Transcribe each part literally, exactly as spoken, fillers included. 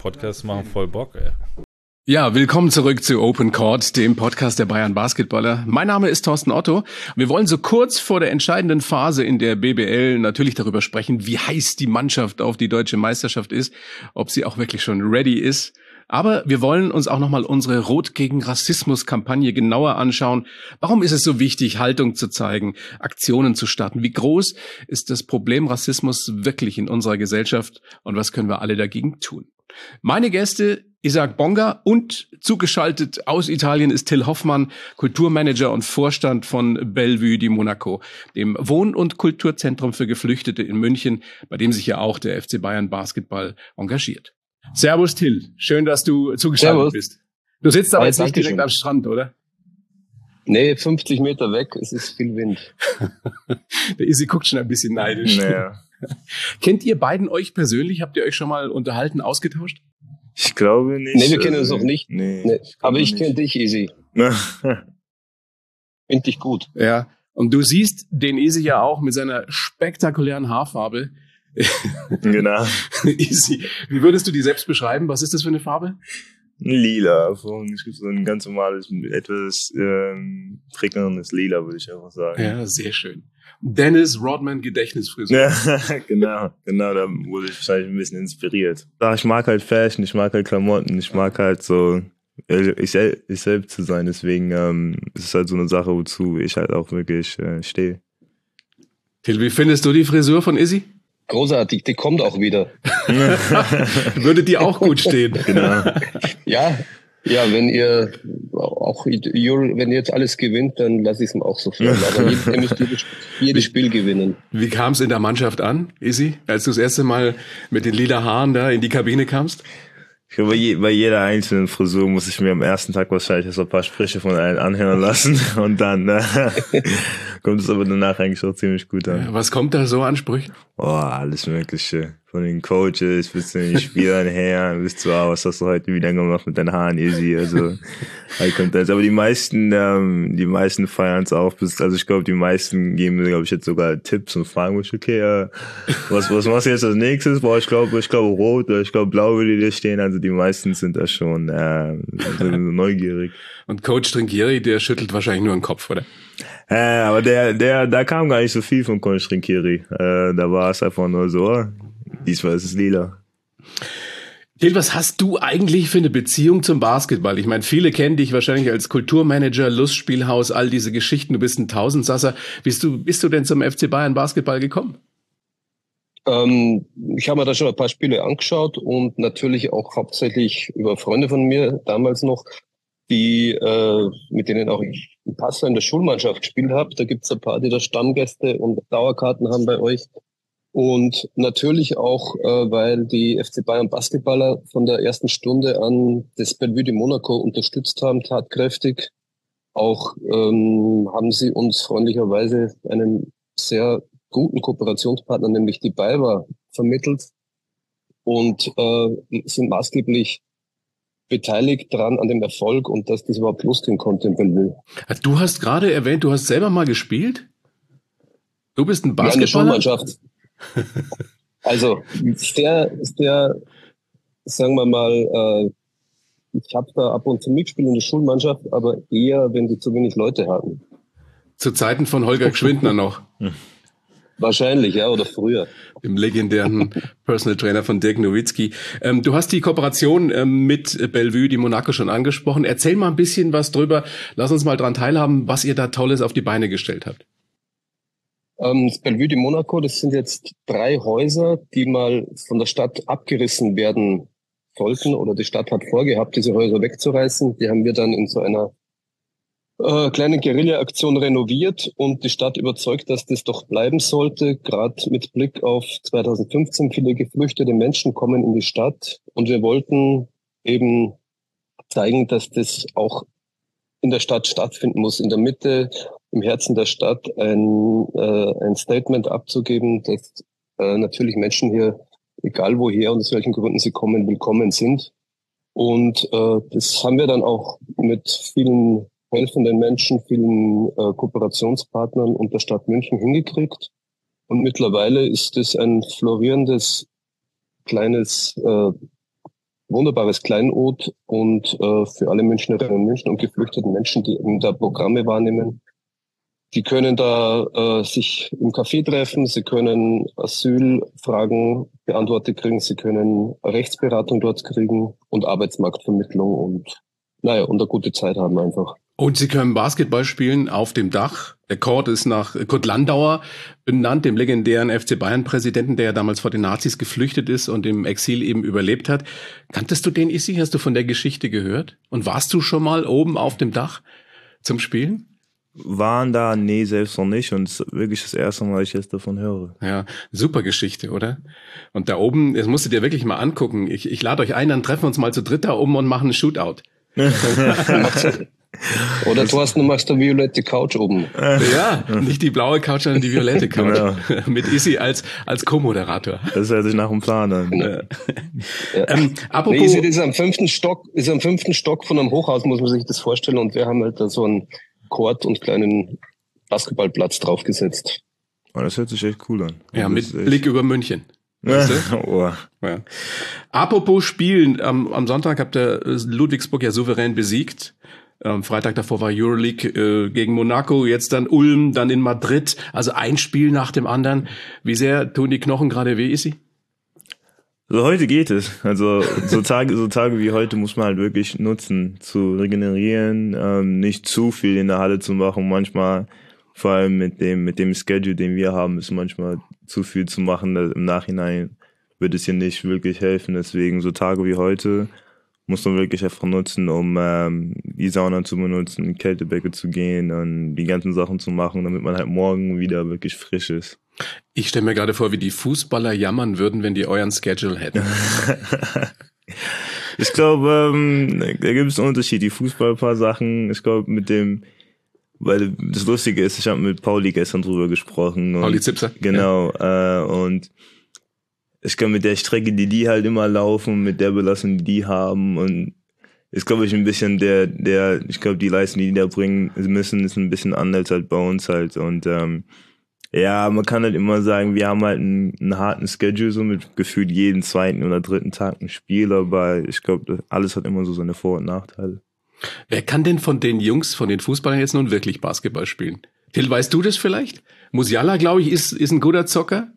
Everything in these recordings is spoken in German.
Podcasts machen voll Bock, ey. Ja, willkommen zurück zu Open Court, dem Podcast der Bayern Basketballer. Mein Name ist Thorsten Otto. Wir wollen so kurz vor der entscheidenden Phase in der B B L natürlich darüber sprechen, wie heiß die Mannschaft auf die deutsche Meisterschaft ist, ob sie auch wirklich schon ready ist. Aber wir wollen uns auch nochmal unsere Rot gegen Rassismus-Kampagne genauer anschauen. Warum ist es so wichtig, Haltung zu zeigen, Aktionen zu starten? Wie groß ist das Problem Rassismus wirklich in unserer Gesellschaft und was können wir alle dagegen tun? Meine Gäste, Isaac Bonga, und zugeschaltet aus Italien ist Till Hoffmann, Kulturmanager und Vorstand von Bellevue di Monaco, dem Wohn- und Kulturzentrum für Geflüchtete in München, bei dem sich ja auch der F C Bayern Basketball engagiert. Servus Till, schön, dass du zugeschaltet Servus. bist. Du sitzt aber jetzt nicht direkt am Strand, oder? Nee, fünfzig Meter weg, es ist viel Wind. Der Isi guckt schon ein bisschen neidisch. Naja. Kennt ihr beiden euch persönlich? Habt ihr euch schon mal unterhalten, ausgetauscht? Ich glaube nicht. Nee, wir kennen uns noch nicht. Nee, nee. ich Aber ich kenne dich, Isi. Finde dich gut. Ja, und du siehst den Isi ja auch mit seiner spektakulären Haarfarbe. Genau. Isi, wie würdest du die selbst beschreiben? Was ist das für eine Farbe? Lila. Es gibt so ein ganz normales, etwas ähm, prickelndes Lila, würde ich einfach sagen. Ja, sehr schön. Dennis Rodman Gedächtnisfrisur. Ja, genau, genau, da wurde ich wahrscheinlich ein bisschen inspiriert. Ich mag halt Fashion, ich mag halt Klamotten, ich mag halt so, ich, ich selbst zu sein, deswegen ähm, ist es halt so eine Sache, wozu ich halt auch wirklich äh, stehe. Till, wie findest du die Frisur von Izzy? Großartig, die kommt auch wieder. Würde dir auch gut stehen. Genau. Ja, ja, wenn ihr auch wenn ihr jetzt alles gewinnt, dann lasse ich es mir auch so fühlen. Aber ihr müsst jedes, jedes Spiel gewinnen. Wie kam es in der Mannschaft an, Izzy, als du das erste Mal mit den lila Haaren da in die Kabine kamst? Ich glaube, bei, je, bei jeder einzelnen Frisur muss ich mir am ersten Tag wahrscheinlich so ein paar Sprüche von allen anhören lassen und dann äh, kommt es aber danach eigentlich auch ziemlich gut an. Was kommt da so an Sprüchen? Oh, alles Mögliche. Von den Coaches bis zu den Spielern her, bis zu, oh, was hast du heute wieder gemacht mit deinen Haaren, Easy. Also, halt kommt das. Aber die meisten, ähm, die meisten feiern es auch. Bis, also ich glaube, die meisten geben mir, glaube ich, jetzt sogar Tipps und fragen mich, okay, äh, was, was machst du jetzt als nächstes? Boah, ich glaube, ich glaube rot oder ich glaube blau würde dir stehen. Also die meisten sind da schon äh, neugierig. Und Coach Trinkieri, der schüttelt wahrscheinlich nur den Kopf, oder? Äh, aber der, der, da kam gar nicht so viel von Coach Trinkieri. Äh, da war es einfach nur so, diesmal ist es lila. Till, was hast du eigentlich für eine Beziehung zum Basketball? Ich meine, viele kennen dich wahrscheinlich als Kulturmanager, Lustspielhaus, all diese Geschichten. Du bist ein Tausendsasser. Bist du, bist du denn zum F C Bayern Basketball gekommen? Ähm, ich habe mir da schon ein paar Spiele angeschaut und natürlich auch hauptsächlich über Freunde von mir damals noch, die äh, mit denen auch ich ein Passer in der Schulmannschaft gespielt habe. Da gibt's ein paar, die da Stammgäste und Dauerkarten haben bei euch. Und natürlich auch, äh, weil die F C Bayern Basketballer von der ersten Stunde an das Bellevue di Monaco unterstützt haben, tatkräftig. Auch ähm, haben sie uns freundlicherweise einen sehr guten Kooperationspartner, nämlich die BayWa, vermittelt und äh, sind maßgeblich beteiligt dran an dem Erfolg und dass das überhaupt losgehen konnte in Bellevue. Du hast gerade erwähnt, du hast selber mal gespielt? Du bist ein Basketballer? Ja, in der Schulmannschaft. Also, ist der, ist der, sagen wir mal, äh, ich habe da ab und zu mitgespielt in der Schulmannschaft, aber eher, wenn die zu wenig Leute hatten. Zu Zeiten von Holger Gschwindner noch. Wahrscheinlich, ja, oder früher. Dem legendären Personal Trainer von Dirk Nowitzki. Ähm, du hast die Kooperation ähm, mit Bellevue di Monaco schon angesprochen. Erzähl mal ein bisschen was drüber. Lass uns mal dran teilhaben, was ihr da Tolles auf die Beine gestellt habt. Ähm, das Bellevue di Monaco, das sind jetzt drei Häuser, die mal von der Stadt abgerissen werden sollten, oder die Stadt hat vorgehabt, diese Häuser wegzureißen. Die haben wir dann in so einer äh, kleinen Guerilla-Aktion renoviert und die Stadt überzeugt, dass das doch bleiben sollte, gerade mit Blick auf zwanzig fünfzehn. Viele geflüchtete Menschen kommen in die Stadt und wir wollten eben zeigen, dass das auch in der Stadt stattfinden muss, in der Mitte, im Herzen der Stadt ein, äh, ein Statement abzugeben, dass äh, natürlich Menschen hier, egal woher und aus welchen Gründen sie kommen, willkommen sind. Und äh, das haben wir dann auch mit vielen helfenden Menschen, vielen äh, Kooperationspartnern und der Stadt München hingekriegt. Und mittlerweile ist es ein florierendes kleines äh, wunderbares Kleinod und äh, für alle Münchnerinnen und Münchner und geflüchteten Menschen, die eben da Programme wahrnehmen. Die können da äh, sich im Café treffen, sie können Asylfragen beantwortet kriegen, sie können Rechtsberatung dort kriegen und Arbeitsmarktvermittlung und naja, und eine gute Zeit haben einfach. Und Sie können Basketball spielen auf dem Dach. Der Court ist nach Kurt Landauer benannt, dem legendären F C Bayern-Präsidenten, der ja damals vor den Nazis geflüchtet ist und im Exil eben überlebt hat. Kanntest du den, Issi? Hast du von der Geschichte gehört? Und warst du schon mal oben auf dem Dach zum Spielen? Waren da, nee, selbst noch nicht. Und es ist wirklich das erste Mal, dass ich jetzt davon höre. Ja, super Geschichte, oder? Und da oben, das musst du dir wirklich mal angucken. Ich, ich lade euch ein, dann treffen wir uns mal zu dritt da oben und machen einen Shootout. Oder Thorsten, du machst eine violette Couch oben. Ja, nicht die blaue Couch, sondern die violette Couch. Genau. Mit Issi als, als Co-Moderator. Das hört sich nach dem Plan an. Genau. Ja. Ähm, apropos, nee, Issi, das ist am fünften Stock, ist am fünften Stock von einem Hochhaus, muss man sich das vorstellen. Und wir haben halt da so einen Court und kleinen Basketballplatz draufgesetzt. Oh, das hört sich echt cool an. Ja, mit Blick über München. Weißt du? Oh. Ja. Apropos Spielen, am, am Sonntag habt ihr Ludwigsburg ja souverän besiegt. Am Freitag davor war Euroleague äh, gegen Monaco, jetzt dann Ulm, dann in Madrid. Also ein Spiel nach dem anderen. Wie sehr tun die Knochen gerade weh, Issi? So, heute geht es. Also so Tage, so Tage wie heute muss man halt wirklich nutzen, zu regenerieren, ähm, nicht zu viel in der Halle zu machen. Manchmal, vor allem mit dem mit dem Schedule, den wir haben, ist manchmal zu viel zu machen. Im Nachhinein wird es hier nicht wirklich helfen. Deswegen so Tage wie heute muss man wirklich einfach nutzen, um ähm, die Sauna zu benutzen, in Kältebäcke zu gehen und die ganzen Sachen zu machen, damit man halt morgen wieder wirklich frisch ist. Ich stelle mir gerade vor, wie die Fußballer jammern würden, wenn die euren Schedule hätten. Ich glaube, ähm, da gibt es einen Unterschied. Die Fußball ein paar Sachen, ich glaube mit dem, weil das Lustige ist, ich habe mit Pauli gestern drüber gesprochen. Und, Pauli Zipser. Genau, ja. äh, und ich glaube mit der Strecke, die die halt immer laufen, mit der Belastung, die die haben und ist, glaube ich, ein bisschen der, der, ich glaube, die Leistung, die die da bringen müssen, ist ein bisschen anders als bei uns halt und ähm, ja, man kann halt immer sagen, wir haben halt einen, einen harten Schedule, so mit gefühlt jeden zweiten oder dritten Tag ein Spiel, aber ich glaube, alles hat immer so seine Vor- und Nachteile. Wer kann denn von den Jungs, von den Fußballern jetzt nun wirklich Basketball spielen? Till, weißt du das vielleicht? Musiala, glaube ich, ist, ist ein guter Zocker?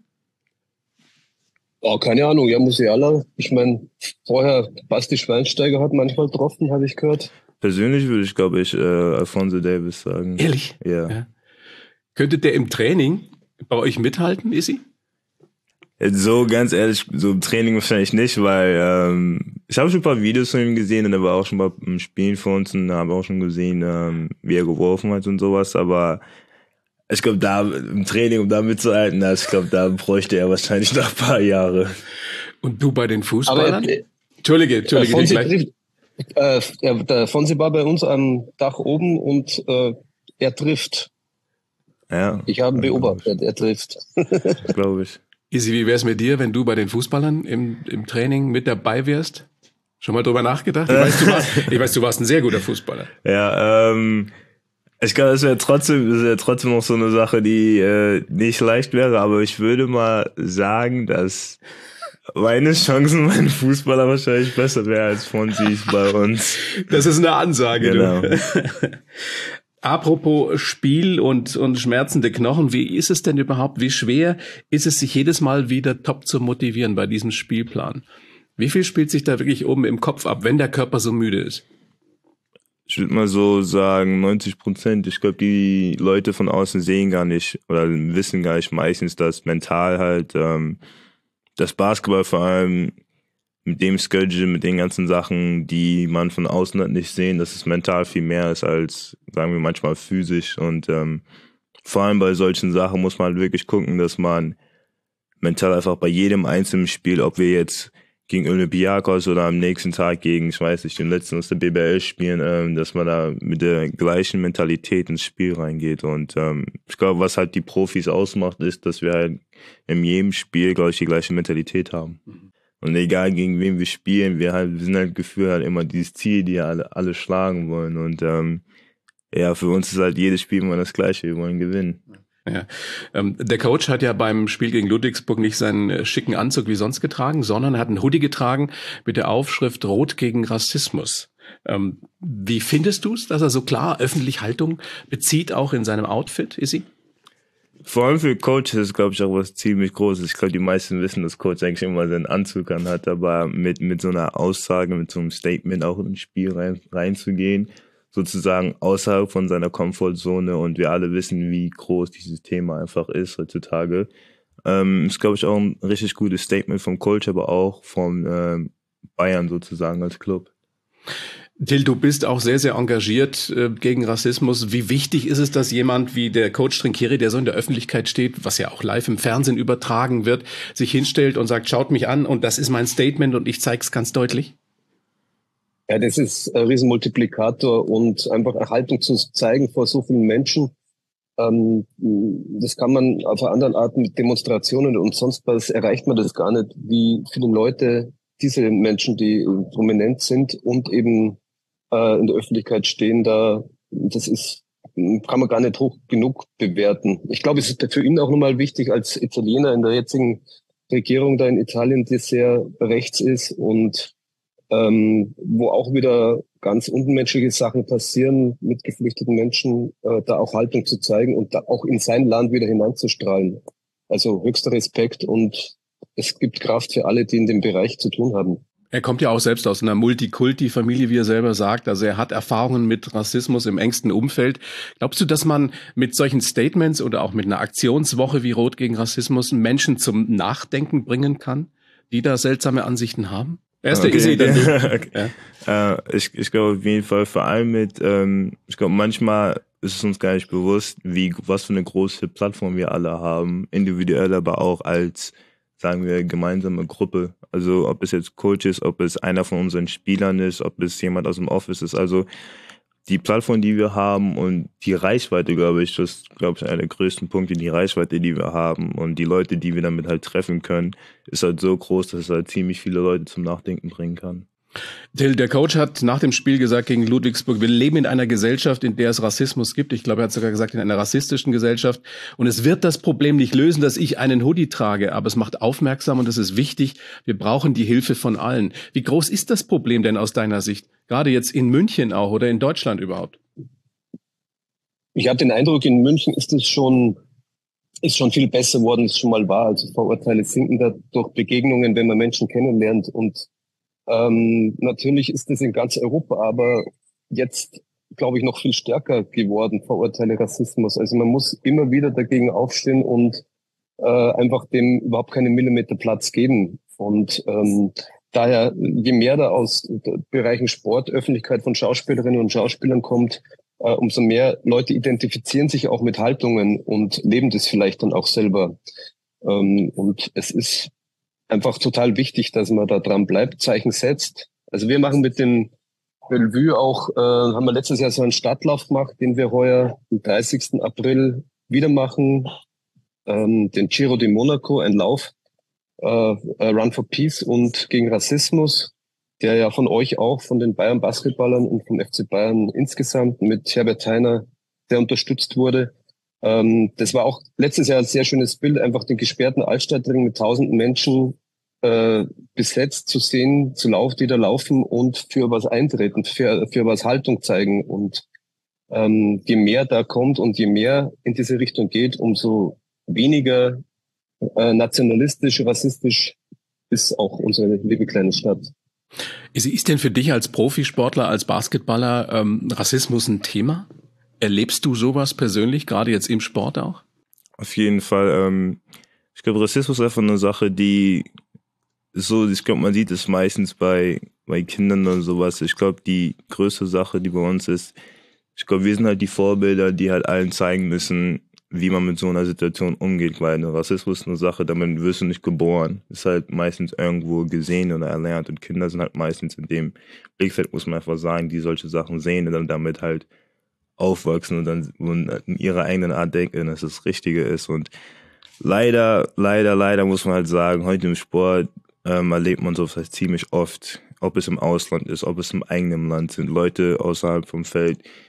Oh, keine Ahnung, ja, Musiala. Ich meine, vorher Basti Schweinsteiger hat manchmal getroffen, habe ich gehört. Persönlich würde ich, glaube ich, äh, Alphonso Davies sagen. Ehrlich? Ja. ja. Könnte der im Training bei euch mithalten, Issi? So ganz ehrlich, so im Training wahrscheinlich nicht, weil ähm, ich habe schon ein paar Videos von ihm gesehen und er war auch schon mal im Spielen für uns und habe auch schon gesehen, ähm, wie er geworfen hat und sowas, aber ich glaube, da im Training, um da mitzuhalten, ich glaube, da bräuchte er wahrscheinlich noch ein paar Jahre. Und du bei den Fußballern? Aber, äh, Entschuldige, Entschuldige. Fonsi, trifft, äh, der, der Fonsi war bei uns am Dach oben und äh, er trifft. Ja. Ich habe ihn beobachtet, er trifft. Glaube ich. Isi, wie wär's mit dir, wenn du bei den Fußballern im, im Training mit dabei wärst? Schon mal drüber nachgedacht? Ich weiß, du warst, ich weiß, du warst ein sehr guter Fußballer. Ja, ähm, ich glaube, das wäre trotzdem, das wäre trotzdem noch so eine Sache, die äh, nicht leicht wäre, aber ich würde mal sagen, dass meine Chancen, meine Fußballer wahrscheinlich besser wäre als Fonsis bei uns. Das ist eine Ansage, genau. Du. Apropos Spiel und, und schmerzende Knochen, wie ist es denn überhaupt, wie schwer ist es, sich jedes Mal wieder top zu motivieren bei diesem Spielplan? Wie viel spielt sich da wirklich oben im Kopf ab, wenn der Körper so müde ist? Ich würde mal so sagen, neunzig Prozent. Ich glaube, die Leute von außen sehen gar nicht oder wissen gar nicht meistens, dass mental halt ähm, das Basketball vor allem mit dem Schedule, mit den ganzen Sachen, die man von außen halt nicht sehen, dass es mental viel mehr ist als, sagen wir, manchmal physisch. Und ähm, vor allem bei solchen Sachen muss man halt wirklich gucken, dass man mental einfach bei jedem einzelnen Spiel, ob wir jetzt gegen Olympiakos oder am nächsten Tag gegen, ich weiß nicht, den letzten aus der B B L spielen, ähm, dass man da mit der gleichen Mentalität ins Spiel reingeht. Und ähm, ich glaube, was halt die Profis ausmacht, ist, dass wir halt in jedem Spiel, glaube ich, die gleiche Mentalität haben. Mhm. Und egal gegen wen wir spielen, wir halt, wir sind halt gefühlt halt immer dieses Ziel, die alle, alle schlagen wollen. Und ähm, ja, für uns ist halt jedes Spiel immer das Gleiche, wir wollen gewinnen. Ja. Ähm, der Coach hat ja beim Spiel gegen Ludwigsburg nicht seinen äh, schicken Anzug wie sonst getragen, sondern er hat einen Hoodie getragen mit der Aufschrift Rot gegen Rassismus. Ähm, wie findest du es, dass er so klar öffentlich Haltung bezieht, auch in seinem Outfit, Isi? Vor allem für Coaches ist, glaube ich, auch was ziemlich Großes. Ich glaube, die meisten wissen, dass Coach eigentlich immer seinen Anzug anhat, aber mit, mit so einer Aussage, mit so einem Statement auch ins Spiel rein, reinzugehen, sozusagen außerhalb von seiner Komfortzone, und wir alle wissen, wie groß dieses Thema einfach ist heutzutage. Ähm, ist, glaube ich, auch ein richtig gutes Statement vom Coach, aber auch von ähm, Bayern sozusagen als Club. Till, du bist auch sehr, sehr engagiert äh, gegen Rassismus. Wie wichtig ist es, dass jemand wie der Coach Trinchieri, der so in der Öffentlichkeit steht, was ja auch live im Fernsehen übertragen wird, sich hinstellt und sagt, schaut mich an und das ist mein Statement und ich zeige es ganz deutlich? Ja, das ist ein Riesenmultiplikator, und einfach eine Haltung zu zeigen vor so vielen Menschen, ähm, das kann man auf einer anderen Art mit Demonstrationen und sonst was erreicht man das gar nicht, wie viele Leute diese Menschen, die prominent sind und eben äh, in der Öffentlichkeit stehen, da, das ist, kann man gar nicht hoch genug bewerten. Ich glaube, es ist für ihn auch nochmal wichtig als Italiener in der jetzigen Regierung da in Italien, die sehr rechts ist und ähm, wo auch wieder ganz unmenschliche Sachen passieren mit geflüchteten Menschen, äh, da auch Haltung zu zeigen und da auch in sein Land wieder hineinzustrahlen. Also höchster Respekt, und es gibt Kraft für alle, die in dem Bereich zu tun haben. Er kommt ja auch selbst aus einer Multikulti-Familie, wie er selber sagt. Also er hat Erfahrungen mit Rassismus im engsten Umfeld. Glaubst du, dass man mit solchen Statements oder auch mit einer Aktionswoche wie Rot gegen Rassismus Menschen zum Nachdenken bringen kann, die da seltsame Ansichten haben? Erste okay. Isi, dann du. Okay. Ja. Äh, ich ich glaube auf jeden Fall, vor allem mit, ähm, ich glaube manchmal ist es uns gar nicht bewusst, wie was für eine große Plattform wir alle haben, individuell, aber auch als, sagen wir, gemeinsame Gruppe. Also ob es jetzt Coach ist, ob es einer von unseren Spielern ist, ob es jemand aus dem Office ist. Also die Plattform, die wir haben und die Reichweite, glaube ich, das ist, glaube ich, einer der größten Punkte, die Reichweite, die wir haben und die Leute, die wir damit halt treffen können, ist halt so groß, dass es halt ziemlich viele Leute zum Nachdenken bringen kann. Till, der Coach hat nach dem Spiel gesagt gegen Ludwigsburg, wir leben in einer Gesellschaft, in der es Rassismus gibt. Ich glaube, er hat sogar gesagt, in einer rassistischen Gesellschaft. Und es wird das Problem nicht lösen, dass ich einen Hoodie trage, aber es macht aufmerksam und es ist wichtig. Wir brauchen die Hilfe von allen. Wie groß ist das Problem denn aus deiner Sicht? Gerade jetzt in München auch oder in Deutschland überhaupt? Ich habe den Eindruck, in München ist es schon, ist schon viel besser geworden, als es schon mal war. Also Vorurteile sinken da durch Begegnungen, wenn man Menschen kennenlernt, und Ähm, natürlich ist das in ganz Europa, aber jetzt, glaube ich, noch viel stärker geworden, Vorurteile, Rassismus. Also man muss immer wieder dagegen aufstehen und äh, einfach dem überhaupt keinen Millimeter Platz geben. Und ähm, daher, je mehr da aus Bereichen Sport, Öffentlichkeit von Schauspielerinnen und Schauspielern kommt, äh, umso mehr Leute identifizieren sich auch mit Haltungen und leben das vielleicht dann auch selber. Ähm, und es ist einfach total wichtig, dass man da dran bleibt, Zeichen setzt. Also wir machen mit dem Bellevue auch, äh, haben wir letztes Jahr so einen Stadtlauf gemacht, den wir heuer am dreißigsten April wieder machen. Ähm, den Giro di Monaco, ein Lauf, äh, Run for Peace und gegen Rassismus, der ja von euch auch, von den Bayern Basketballern und vom F C Bayern insgesamt mit Herbert Heiner sehr unterstützt wurde. Ähm, das war auch letztes Jahr ein sehr schönes Bild, einfach den gesperrten Altstadtring mit tausenden Menschen äh, besetzt zu sehen, zu laufen, die da laufen und für was eintreten, für, für was Haltung zeigen. Und ähm, je mehr da kommt und je mehr in diese Richtung geht, umso weniger äh, nationalistisch, rassistisch ist auch unsere liebe kleine Stadt. Ist denn für dich als Profisportler, als Basketballer ähm, Rassismus ein Thema? Erlebst du sowas persönlich, gerade jetzt im Sport auch? Auf jeden Fall. Ähm, ich glaube, Rassismus ist einfach eine Sache, die so, ich glaube, man sieht es meistens bei, bei Kindern und sowas. Ich glaube, die größte Sache, die bei uns ist, ich glaube, wir sind halt die Vorbilder, die halt allen zeigen müssen, wie man mit so einer Situation umgeht, weil Rassismus ist eine Sache, damit wirst du nicht geboren. Ist halt meistens irgendwo gesehen oder erlernt, und Kinder sind halt meistens in dem Blickfeld, muss man einfach sagen, die solche Sachen sehen und dann damit halt aufwachsen und dann und in ihrer eigenen Art denken, dass das Richtige ist. Und leider, leider, leider muss man halt sagen, heute im Sport ähm, erlebt man sowas halt ziemlich oft, ob es im Ausland ist, ob es im eigenen Land sind, Leute außerhalb vom Feld,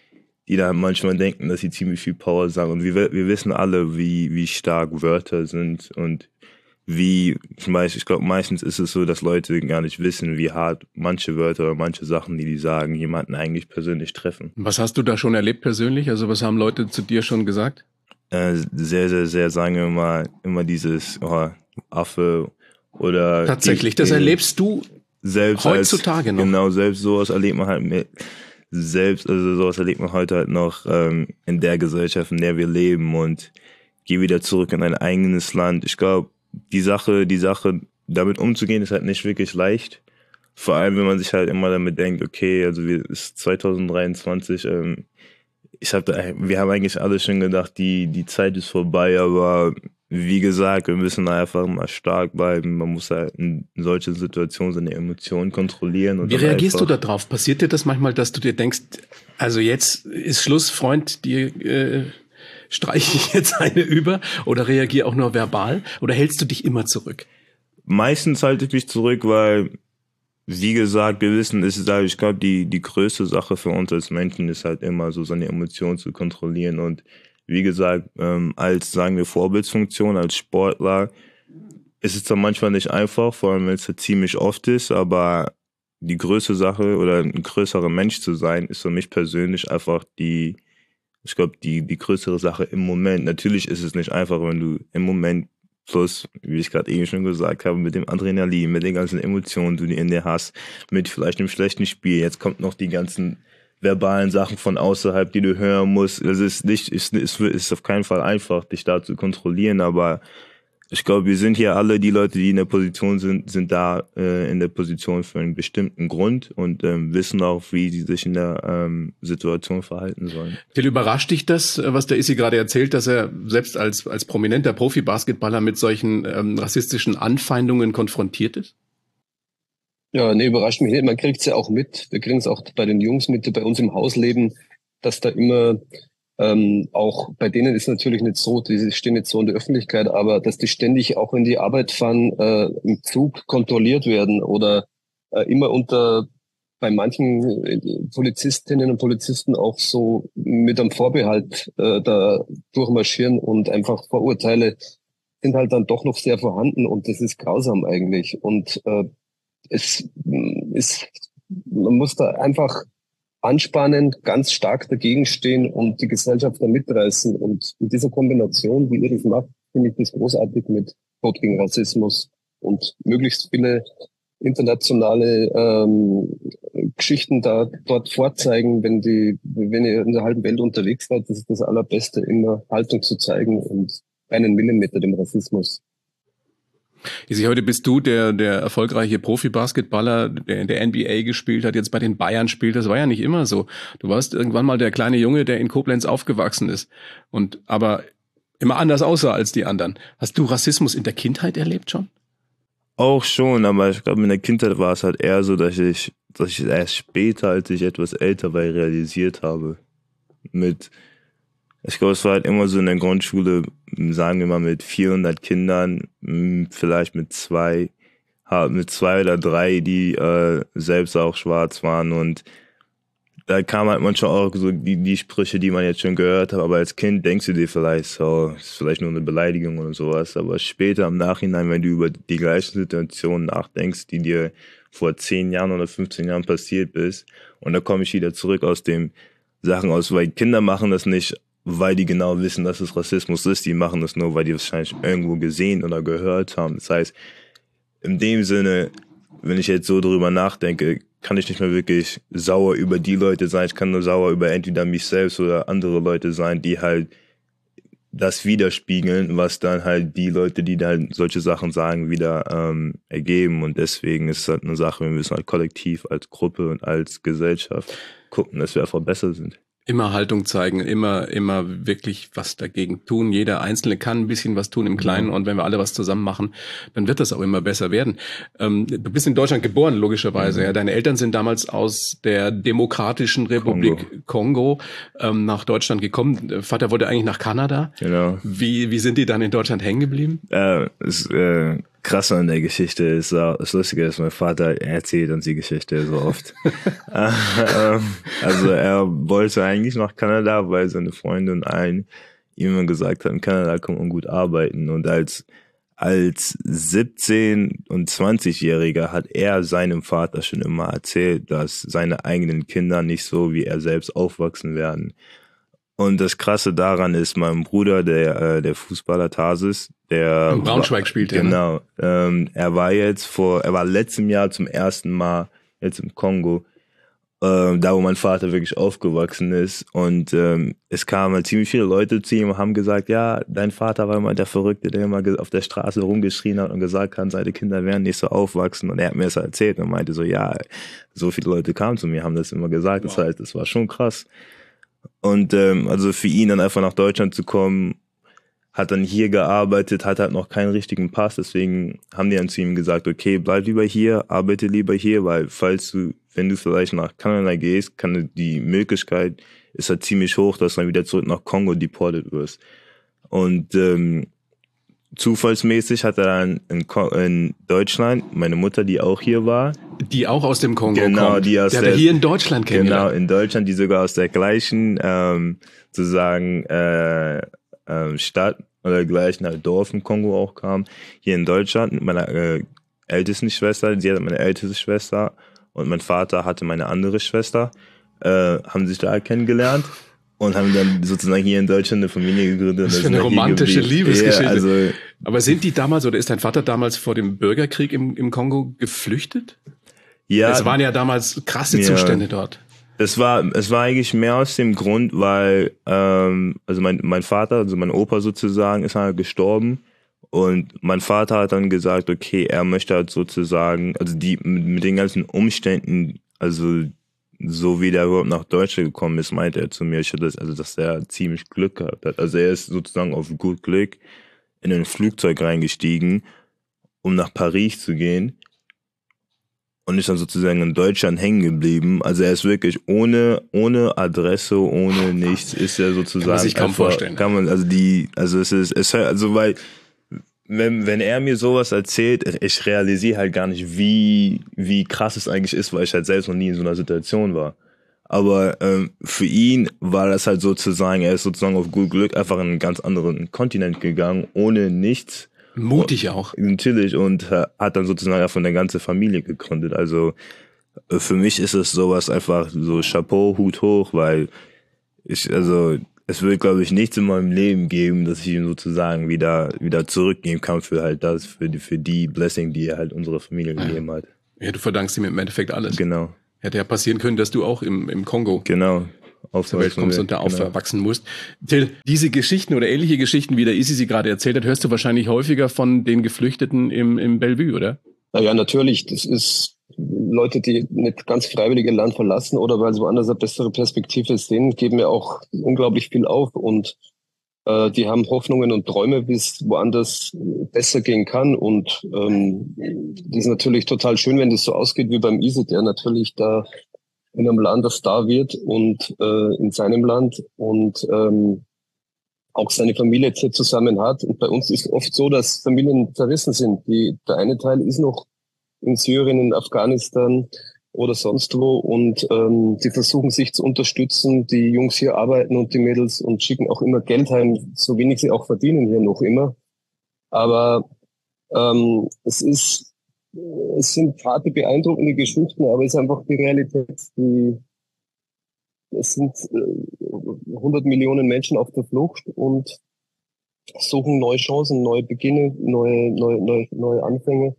die da manchmal denken, dass sie ziemlich viel Power sagen. Und wir, wir wissen alle, wie, wie stark Wörter sind und wie, ich glaube, meistens ist es so, dass Leute gar nicht wissen, wie hart manche Wörter oder manche Sachen, die die sagen, jemanden eigentlich persönlich treffen. Was hast du da schon erlebt persönlich? Also was haben Leute zu dir schon gesagt? Äh, sehr, sehr, sehr, sagen wir mal, immer dieses oh, Affe oder... Tatsächlich, das erlebst du selbst heutzutage als, noch? Genau, selbst sowas erlebt man halt mit, selbst, also sowas erlebt man heute halt noch ähm, in der Gesellschaft, in der wir leben und geh wieder zurück in ein eigenes Land. Ich glaube, die Sache, die Sache, damit umzugehen, ist halt nicht wirklich leicht. Vor allem, wenn man sich halt immer damit denkt, okay, also wir ist zwanzig dreiundzwanzig, ähm, ich hab da, wir haben eigentlich alle schon gedacht, die, die Zeit ist vorbei, aber wie gesagt, wir müssen einfach mal stark bleiben. Man muss halt in solchen Situationen seine Emotionen kontrollieren. Und wie reagierst du da drauf? Passiert dir das manchmal, dass du dir denkst, also jetzt ist Schluss, Freund, dir äh, streiche ich jetzt eine über, oder reagier auch nur verbal, oder hältst du dich immer zurück? Meistens halte ich mich zurück, weil, wie gesagt, wir wissen, es ist halt, ich glaube, die, die größte Sache für uns als Menschen ist halt immer so, seine Emotionen zu kontrollieren. Und wie gesagt, ähm, als, sagen wir, Vorbildsfunktion, als Sportler, ist es dann manchmal nicht einfach, vor allem wenn es halt ziemlich oft ist, aber die größte Sache oder ein größerer Mensch zu sein, ist für mich persönlich einfach die, ich glaube, die, die größere Sache im Moment. Natürlich ist es nicht einfach, wenn du im Moment plus, wie ich gerade eben schon gesagt habe, mit dem Adrenalin, mit den ganzen Emotionen, die du in dir hast, mit vielleicht einem schlechten Spiel. Jetzt kommt noch die ganzen verbalen Sachen von außerhalb, die du hören musst. Es ist nicht, es ist, ist auf keinen Fall einfach, dich da zu kontrollieren, aber ich glaube, wir sind hier alle, die Leute, die in der Position sind, sind da äh, in der Position für einen bestimmten Grund und ähm, wissen auch, wie sie sich in der ähm, Situation verhalten sollen. Till, überrascht dich das, was der Issi gerade erzählt, dass er selbst als als prominenter Profi-Basketballer mit solchen ähm, rassistischen Anfeindungen konfrontiert ist? Ja, nee, überrascht mich nicht. Man kriegt's ja auch mit. Wir kriegen es auch bei den Jungs mit, die bei uns im Haus leben, dass da immer Ähm, auch bei denen ist natürlich nicht so, die stehen nicht so in der Öffentlichkeit, aber dass die ständig, auch wenn die Arbeit fahren, äh, im Zug kontrolliert werden oder äh, immer unter, bei manchen äh, Polizistinnen und Polizisten auch so mit einem Vorbehalt äh, da durchmarschieren und einfach Vorurteile sind halt dann doch noch sehr vorhanden und das ist grausam eigentlich. Und äh, es ist, man muss da einfach anspannend, ganz stark dagegen stehen und die Gesellschaft da mitreißen. Und in dieser Kombination, wie ihr das macht, finde ich das großartig mit Tod gegen Rassismus und möglichst viele internationale ähm, Geschichten da dort vorzeigen, wenn die, wenn ihr in der halben Welt unterwegs seid. Das ist das Allerbeste, immer Haltung zu zeigen und einen Millimeter dem Rassismus. Isi, heute bist du der der erfolgreiche Profi-Basketballer, der in der N B A gespielt hat, jetzt bei den Bayern spielt. Das war ja nicht immer so. Du warst irgendwann mal der kleine Junge, der in Koblenz aufgewachsen ist und aber immer anders aussah als die anderen. Hast du Rassismus in der Kindheit erlebt schon? Auch schon, aber ich glaube, in der Kindheit war es halt eher so, dass ich, dass ich erst später, als ich etwas älter war, realisiert habe. Mit Ich glaube, es war halt immer so in der Grundschule, sagen wir mal mit vierhundert Kindern, vielleicht mit zwei, mit zwei oder drei, die äh, selbst auch schwarz waren und da kam halt manchmal auch so die, die Sprüche, die man jetzt schon gehört hat, aber als Kind denkst du dir vielleicht so, das ist vielleicht nur eine Beleidigung oder sowas, aber später im Nachhinein, wenn du über die gleichen Situationen nachdenkst, die dir vor zehn Jahren oder fünfzehn Jahren passiert ist und da komme ich wieder zurück aus dem Sachen aus, weil Kinder machen das nicht, weil die genau wissen, dass es Rassismus ist. Die machen das nur, weil die wahrscheinlich irgendwo gesehen oder gehört haben. Das heißt, in dem Sinne, wenn ich jetzt so drüber nachdenke, kann ich nicht mehr wirklich sauer über die Leute sein. Ich kann nur sauer über entweder mich selbst oder andere Leute sein, die halt das widerspiegeln, was dann halt die Leute, die dann solche Sachen sagen, wieder ähm, ergeben. Und deswegen ist es halt eine Sache, wir müssen halt kollektiv als Gruppe und als Gesellschaft gucken, dass wir einfach besser sind. Immer Haltung zeigen, immer immer wirklich was dagegen tun. Jeder Einzelne kann ein bisschen was tun im Kleinen, und wenn wir alle was zusammen machen, dann wird das auch immer besser werden. Ähm, du bist in Deutschland geboren, logischerweise. Mhm. Ja, deine Eltern sind damals aus der Demokratischen Republik Kongo, Kongo ähm, nach Deutschland gekommen. Vater wollte eigentlich nach Kanada. Genau. Wie wie sind die dann in Deutschland hängen geblieben? Äh, es, äh, Krass an der Geschichte ist, auch- das Lustige ist, mein Vater erzählt uns die Geschichte so oft. Ähm, also er wollte eigentlich nach Kanada, weil seine Freunde und allen ihm immer gesagt haben, in Kanada kann man gut arbeiten. Und als, als siebzehn- und zwanzigjähriger hat er seinem Vater schon immer erzählt, dass seine eigenen Kinder nicht so wie er selbst aufwachsen werden. Und das Krasse daran ist, mein Bruder, der, äh, der Fußballer Tarsis, der In Braunschweig war, spielt er, ne? genau, ähm, er war jetzt vor, er war letztem Jahr zum ersten Mal jetzt im Kongo, ähm, da wo mein Vater wirklich aufgewachsen ist. Und ähm, es kamen halt ziemlich viele Leute zu ihm und haben gesagt, ja, dein Vater war immer der Verrückte, der immer ge- auf der Straße rumgeschrien hat und gesagt hat, seine Kinder werden nicht so aufwachsen. Und er hat mir das erzählt und meinte so, ja, so viele Leute kamen zu mir, haben das immer gesagt. Das Wow. heißt, das war schon krass. Und ähm, also für ihn dann einfach nach Deutschland zu kommen, hat dann hier gearbeitet, hat halt noch keinen richtigen Pass, deswegen haben die dann zu ihm gesagt, okay, bleib lieber hier, arbeite lieber hier, weil falls du, wenn du vielleicht nach Kanada gehst, kann die Möglichkeit, ist halt ziemlich hoch, dass du dann wieder zurück nach Kongo deportet wirst. Und ähm, zufallsmäßig hat er dann in, Ko- in Deutschland meine Mutter, die auch hier war, Die auch aus dem Kongo Genau, kommt. die aus der hat der- er hier in Deutschland genau, kennengelernt. in Deutschland, die sogar aus der gleichen ähm, sozusagen äh, ähm, Stadt oder gleichen halt Dorf im Kongo auch kam, hier in Deutschland mit meiner äh, ältesten Schwester, sie hatte meine älteste Schwester und mein Vater hatte meine andere Schwester, äh, haben sich da kennengelernt und haben dann sozusagen hier in Deutschland eine Familie gegründet. Das ist und für eine sind dann hier romantische geblieben. Liebesgeschichte. Ja, also Aber sind die damals oder ist dein Vater damals vor dem Bürgerkrieg im, im Kongo geflüchtet? ja, Es waren ja damals krasse Ja. Zustände dort. Es war, es war eigentlich mehr aus dem Grund, weil, ähm, also mein, mein Vater, also mein Opa sozusagen, ist halt gestorben. Und mein Vater hat dann gesagt, okay, er möchte halt sozusagen, also die, mit, mit den ganzen Umständen, also so wie der überhaupt nach Deutschland gekommen ist, meinte er zu mir, ich das, also dass er ziemlich Glück gehabt hat. Also er ist sozusagen auf gut Glück in ein Flugzeug reingestiegen, um nach Paris zu gehen. Und ist dann sozusagen in Deutschland hängen geblieben. Also er ist wirklich ohne, ohne Adresse, ohne nichts, ist er sozusagen. Kann man sich kaum einfach- vorstellen. Kann man, also die, also es ist, es, also weil, wenn, wenn er mir sowas erzählt, ich realisiere halt gar nicht, wie, wie krass es eigentlich ist, weil ich halt selbst noch nie in so einer Situation war. Aber ähm, für ihn war das halt sozusagen, er ist sozusagen auf gut Glück einfach in einen ganz anderen Kontinent gegangen, ohne nichts. Mutig auch. Natürlich, und äh, hat dann sozusagen einfach eine ganze Familie gegründet. Also äh, für mich ist es sowas einfach so Chapeau, Hut hoch, weil ich, also es wird, glaube ich, nichts in meinem Leben geben, dass ich ihm sozusagen wieder wieder zurückgeben kann für halt das, für die, für die Blessing, die er halt unserer Familie gegeben hat. Ja, du verdankst ihm im Endeffekt alles. Genau, Hätte ja passieren können, dass du auch im, im Kongo genau. zur Welt kommst und da Genau. aufwachsen musst. Till, diese Geschichten oder ähnliche Geschichten, wie der Isi sie gerade erzählt hat, hörst du wahrscheinlich häufiger von den Geflüchteten im, im Bellevue, oder? Naja, natürlich. Das ist Leute, die nicht ganz freiwillig ihr Land verlassen oder weil es woanders eine bessere Perspektive ist, denen geben ja auch unglaublich viel auf und äh, die haben Hoffnungen und Träume, wie es woanders besser gehen kann. Und ähm, das ist natürlich total schön, wenn das so ausgeht wie beim Isi, der natürlich da in einem Land der Star wird und äh, in seinem Land und ähm, auch seine Familie jetzt hier zusammen hat. Und bei uns ist oft so, dass Familien zerrissen sind. Die, der eine Teil ist noch in Syrien, in Afghanistan oder sonst wo und ähm, die versuchen sich zu unterstützen. Die Jungs hier arbeiten und die Mädels und schicken auch immer Geld heim, so wenig sie auch verdienen hier noch immer. Aber ähm, es ist Es sind harte, beeindruckende Geschichten, aber es ist einfach die Realität. Die, es sind äh, hundert Millionen Menschen auf der Flucht und suchen neue Chancen, neue Beginne, neue, neue, neue, neue Anfänge.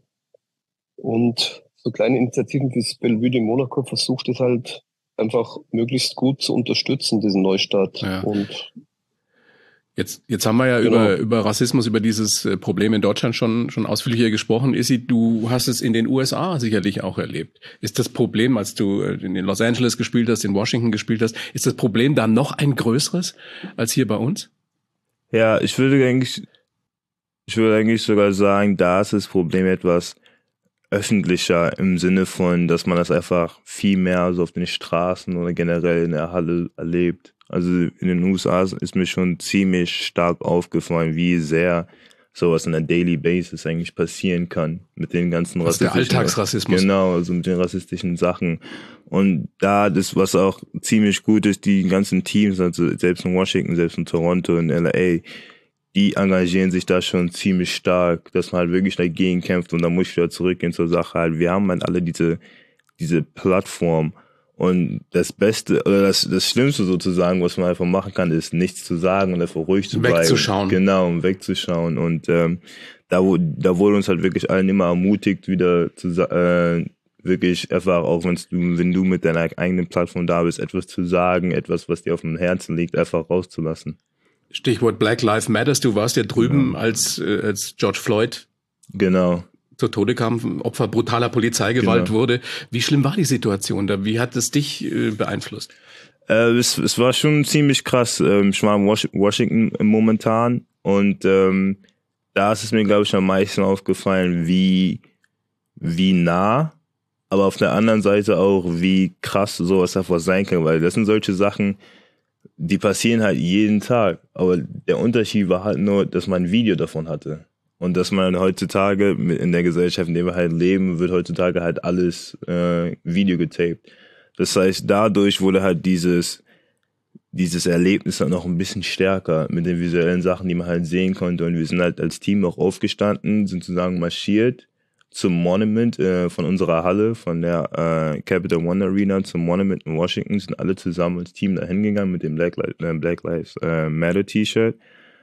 Und so kleine Initiativen wie das Bellevue de Monaco versucht es halt einfach möglichst gut zu unterstützen, diesen Neustart. Ja. Und Jetzt, jetzt haben wir ja Genau. über, über Rassismus, über dieses äh, Problem in Deutschland schon, schon ausführlicher gesprochen. Isi, du hast es in den U S A sicherlich auch erlebt. Ist das Problem, als du äh, in Los Angeles gespielt hast, in Washington gespielt hast, ist das Problem da noch ein größeres als hier bei uns? Ja, ich würde eigentlich, ich würde eigentlich sogar sagen, da ist das Problem etwas öffentlicher im Sinne von, dass man das einfach viel mehr so auf den Straßen oder generell in der Halle erlebt. Also in den U S A ist mir schon ziemlich stark aufgefallen, wie sehr sowas on a daily basis eigentlich passieren kann mit den ganzen was rassistischen... der Alltagsrassismus. Genau, also mit den rassistischen Sachen. Und da, das, was auch ziemlich gut ist, die ganzen Teams, also selbst in Washington, selbst in Toronto, in L A, die engagieren sich da schon ziemlich stark, dass man halt wirklich dagegen kämpft. Und da muss ich wieder zurückgehen zur Sache halt. Wir haben halt alle diese, diese Plattform. Und das Beste, oder das, das Schlimmste sozusagen, was man einfach machen kann, ist nichts zu sagen und einfach ruhig zu bleiben. Wegzuschauen. Genau, um wegzuschauen. Und ähm, da, da wurde uns halt wirklich allen immer ermutigt, wieder zu äh, wirklich einfach, auch wenn's du, wenn du mit deiner eigenen Plattform da bist, etwas zu sagen, etwas, was dir auf dem Herzen liegt, einfach rauszulassen. Stichwort Black Lives Matters, du warst ja drüben, Genau. als, äh, als George Floyd Genau. zu Tode kam, Opfer brutaler Polizeigewalt Genau. wurde. Wie schlimm war die Situation da? Wie hat es dich äh, beeinflusst? Äh, es, es war schon ziemlich krass. Ähm, ich war in Washington momentan und ähm, da ist es mir, glaube ich, am meisten aufgefallen, wie, wie nah, aber auf der anderen Seite auch, wie krass sowas einfach sein kann, weil das sind solche Sachen, die passieren halt jeden Tag, aber der Unterschied war halt nur, dass man ein Video davon hatte. Und dass man heutzutage in der Gesellschaft, in der wir halt leben, wird heutzutage halt alles äh, Video getaped. Das heißt, dadurch wurde halt dieses, dieses Erlebnis halt noch ein bisschen stärker mit den visuellen Sachen, die man halt sehen konnte. Und wir sind halt als Team auch aufgestanden, sind sozusagen marschiert zum Monument äh, von unserer Halle, von der äh, Capital One Arena zum Monument in Washington, sind alle zusammen als Team da hingegangen mit dem Black, äh, Black Lives äh, Matter T-Shirt.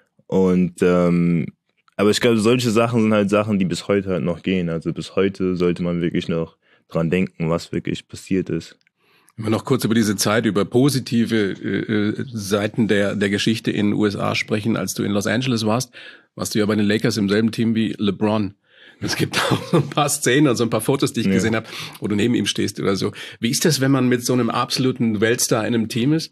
Und ähm, aber ich glaube, solche Sachen sind halt Sachen, die bis heute halt noch gehen. Also bis heute sollte man wirklich noch dran denken, was wirklich passiert ist. Wenn wir noch kurz über diese Zeit, über positive äh, Seiten der der Geschichte in den U S A sprechen, als du in Los Angeles warst, warst du ja bei den Lakers im selben Team wie LeBron. Es gibt auch so ein paar Szenen, also ein paar Fotos, die ich ja. gesehen habe, wo du neben ihm stehst oder so. Wie ist das, wenn man mit so einem absoluten Weltstar in einem Team ist?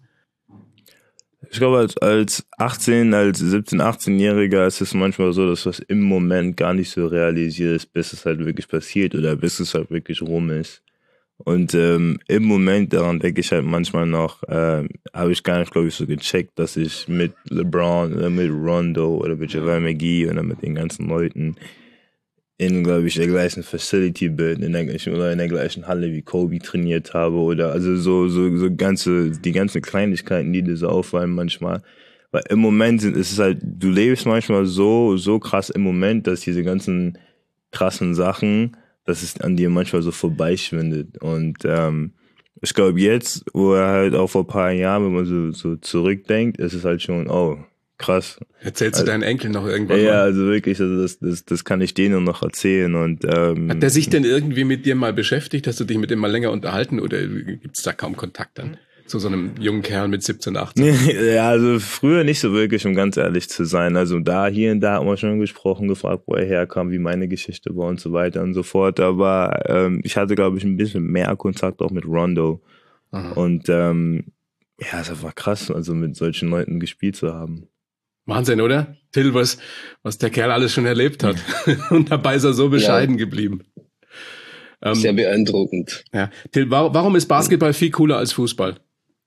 Ich glaube, als, als achtzehn, als siebzehn-, achtzehnjähriger ist es manchmal so, dass was im Moment gar nicht so realisiert ist, bis es halt wirklich passiert oder bis es halt wirklich rum ist. Und ähm, im Moment, daran denke ich halt manchmal noch, äh, habe ich gar nicht, glaube ich, so gecheckt, dass ich mit LeBron oder mit Rondo oder mit JaVale McGee oder mit den ganzen Leuten in, glaube ich, der gleichen Facility bin, in der gleichen, oder in der gleichen Halle wie Kobe trainiert habe oder, also so, so, so ganze, die ganzen Kleinigkeiten, die dir so auffallen manchmal. Weil im Moment sind, ist es halt, du lebst manchmal so, so krass im Moment, dass diese ganzen krassen Sachen, dass es an dir manchmal so vorbeischwindet. Und, ähm, ich glaube jetzt, wo er halt auch vor ein paar Jahren, wenn man so, so zurückdenkt, ist es halt schon, oh, krass. Erzählst du also, deinen Enkeln noch irgendwann ja, mal? Ja, also wirklich, also das, das, das kann ich denen noch erzählen. Und ähm, hat der sich denn irgendwie mit dir mal beschäftigt? Hast du dich mit dem mal länger unterhalten oder gibt's da kaum Kontakt dann zu so einem jungen Kerl mit siebzehn, achtzehn? Ja, also früher nicht so wirklich, um ganz ehrlich zu sein. Also da, hier und da haben wir schon gesprochen, gefragt, wo er herkam, wie meine Geschichte war und so weiter und so fort. Aber ähm, ich hatte, glaube ich, ein bisschen mehr Kontakt auch mit Rondo. Aha. Und ähm, ja, es war krass, also mit solchen Leuten gespielt zu haben. Wahnsinn, oder? Till, was, was der Kerl alles schon erlebt hat. Und dabei ist er so bescheiden ja. geblieben. Ähm, Sehr beeindruckend. Ja. Till, warum ist Basketball viel cooler als Fußball?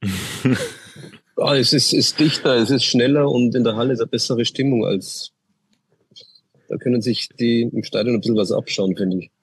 Oh, es ist, ist dichter, es ist schneller und in der Halle ist eine bessere Stimmung als. Da können sich die im Stadion ein bisschen was abschauen, finde ich.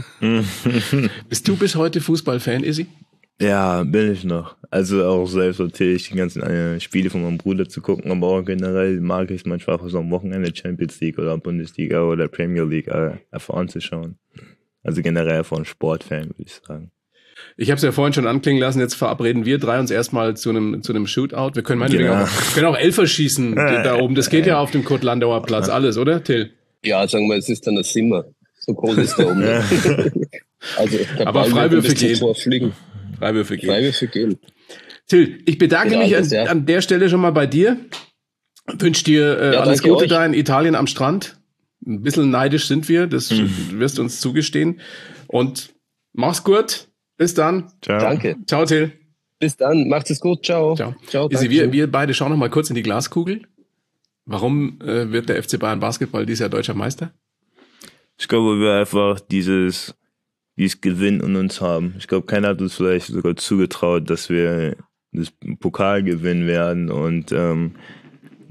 Bist du bis heute Fußballfan, Izzy? Ja, bin ich noch. Also auch selbst natürlich die ganzen äh, Spiele von meinem Bruder zu gucken, aber auch generell mag ich manchmal auch so am Wochenende Champions League oder Bundesliga oder Premier League äh, einfach anzuschauen. Also generell von Sportfan, würde ich sagen. Ich habe es ja vorhin schon anklingen lassen, jetzt verabreden wir drei uns erstmal zu einem zu einem Shootout. Wir können meinetwegen genau. auch, wir können auch Elfer schießen da oben. Das geht ja auf dem Kurt-Landauer Platz alles, oder, Till? Ja, sagen wir, es ist dann ein Simmer. So groß ist der oben. Also, der aber Freiwürfe gehen. Fliegen. Freiwürfe gehen. Freiwürfe gehen. Till, ich bedanke ja, mich an, ja. an der Stelle schon mal bei dir. Wünsche dir äh, ja, alles Gute euch. Da in Italien am Strand. Ein bisschen neidisch sind wir, das mhm. wirst du uns zugestehen. Und mach's gut. Bis dann. Ciao. Danke. Ciao, Till. Bis dann. Macht es gut. Ciao. Ciao. Ciao Izzy, wir, wir beide schauen noch mal kurz in die Glaskugel. Warum äh, wird der F C Bayern Basketball dieses Jahr deutscher Meister? Ich glaube, wir einfach dieses, dieses Gewinn in uns haben. Ich glaube, keiner hat uns vielleicht sogar zugetraut, dass wir das Pokal gewinnen werden. Und ähm,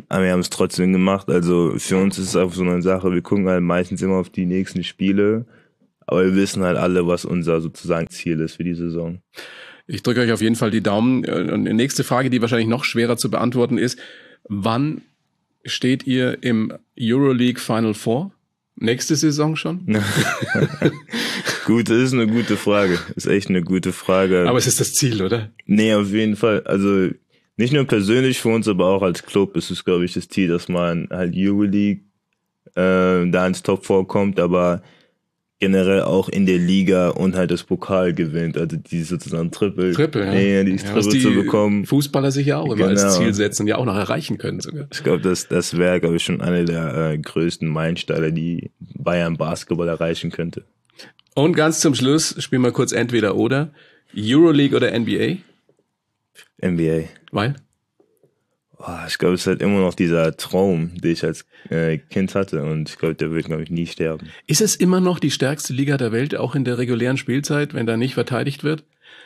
aber wir haben es trotzdem gemacht. Also für uns ist es auch so eine Sache, wir gucken halt meistens immer auf die nächsten Spiele, aber wir wissen halt alle, was unser sozusagen Ziel ist für die Saison. Ich drücke euch auf jeden Fall die Daumen. Und die nächste Frage, die wahrscheinlich noch schwerer zu beantworten ist, wann steht ihr im Euroleague Final Four? Nächste Saison schon? Gut, das ist eine gute Frage. Ist echt eine gute Frage. Aber es ist das Ziel, oder? Nee, auf jeden Fall. Also nicht nur persönlich für uns, aber auch als Club ist es, glaube ich, das Ziel, dass man halt Euroleague äh, da ins Top vorkommt, aber generell auch in der Liga und halt das Pokal gewinnt, also die sozusagen Triple. Triple, ja. Nee, die ja, Triple was die zu bekommen. Fußballer sich ja auch immer Genau. als Ziel setzen und ja auch noch erreichen können sogar. Ich glaube, das, das wäre, glaube ich, schon einer der äh, größten Meilensteine, die Bayern Basketball erreichen könnte. Und ganz zum Schluss spielen wir kurz entweder oder. Euroleague oder N B A? N B A. Weil? Oh, ich glaube, es ist halt immer noch dieser Traum, den ich als äh, Kind hatte, und ich glaube, der wird, glaube ich, nie sterben. Ist es immer noch die stärkste Liga der Welt, auch in der regulären Spielzeit, wenn da nicht verteidigt wird?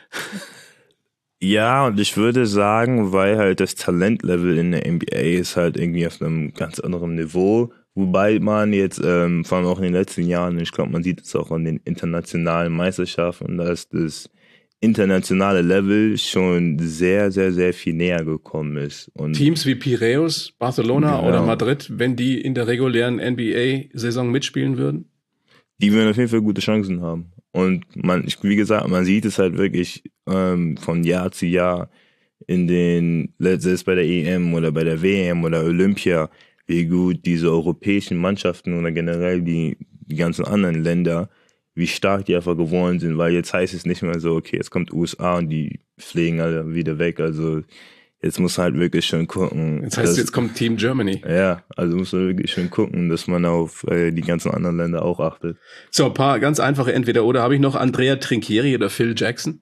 Ja, und ich würde sagen, weil halt das Talentlevel in der N B A ist halt irgendwie auf einem ganz anderen Niveau, wobei man jetzt, ähm, vor allem auch in den letzten Jahren, ich glaube, man sieht es auch an den internationalen Meisterschaften, dass das internationale Level schon sehr, sehr, sehr viel näher gekommen ist. Und Teams wie Piraeus, Barcelona genau. oder Madrid, wenn die in der regulären N B A-Saison mitspielen würden? Die würden auf jeden Fall gute Chancen haben. Und man, ich, wie gesagt, man sieht es halt wirklich ähm, von Jahr zu Jahr in den, selbst bei der E M oder bei der W M oder Olympia, wie gut diese europäischen Mannschaften oder generell die, die ganzen anderen Länder, wie stark die einfach geworden sind, weil jetzt heißt es nicht mehr so, okay, jetzt kommt U S A und die fliegen alle wieder weg, also jetzt muss man halt wirklich schon gucken. Jetzt heißt dass, jetzt kommt Team Germany. Ja, also muss man wirklich schon gucken, dass man auf äh, die ganzen anderen Länder auch achtet. So, ein paar ganz einfache Entweder-Oder. Habe ich noch Andrea Trinchieri oder Phil Jackson?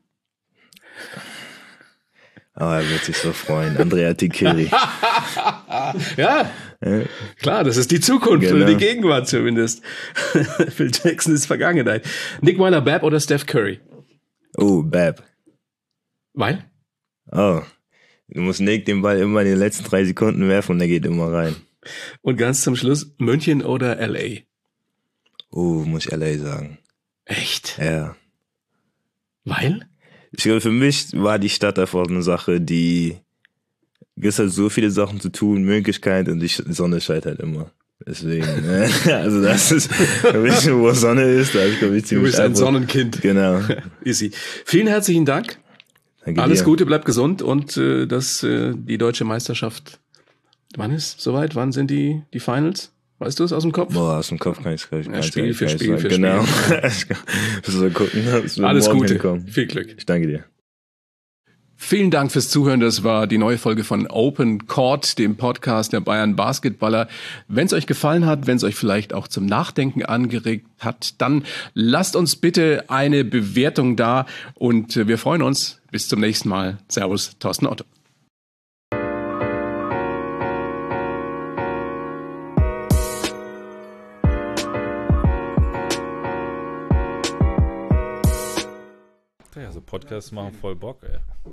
Aber er wird sich so freuen. Andrea Trinchieri. Ja, Ja. klar, das ist die Zukunft Genau. oder die Gegenwart zumindest. Phil Jackson ist Vergangenheit. Nick Weiler-Babb oder Steph Curry? Oh, Bab. Weil? Oh. Du musst Nick den Ball immer in den letzten drei Sekunden werfen und der geht immer rein. Und ganz zum Schluss, München oder L A? Oh, muss ich L A sagen. Echt? Ja. Weil? Ich glaube, für mich war die Stadt einfach eine Sache, die, es hat so viele Sachen zu tun, Möglichkeiten, und die Sonne scheint halt immer. Deswegen, ne? Also das ist, für mich, wo Sonne ist, da ist, glaube ich, ziemlich Du bist ein einfach. Sonnenkind. Genau. Easy. Vielen herzlichen Dank. Danke Alles dir. Gute, bleib gesund und äh, dass äh, die deutsche Meisterschaft, wann ist soweit? Wann sind die die Finals? Weißt du es aus dem Kopf? Boah, aus dem Kopf kann ich es gar nicht Ja, Spiel ehrlich für gar nicht Spiel sagen. für Genau. Müssen wir gucken, dass wir Alles morgen Gute, hinkommen. viel Glück. Ich danke dir. Vielen Dank fürs Zuhören. Das war die neue Folge von Open Court, dem Podcast der Bayern Basketballer. Wenn es euch gefallen hat, wenn es euch vielleicht auch zum Nachdenken angeregt hat, dann lasst uns bitte eine Bewertung da und wir freuen uns. Bis zum nächsten Mal. Servus, Thorsten Otto. Ja, so Podcasts machen voll Bock, ey.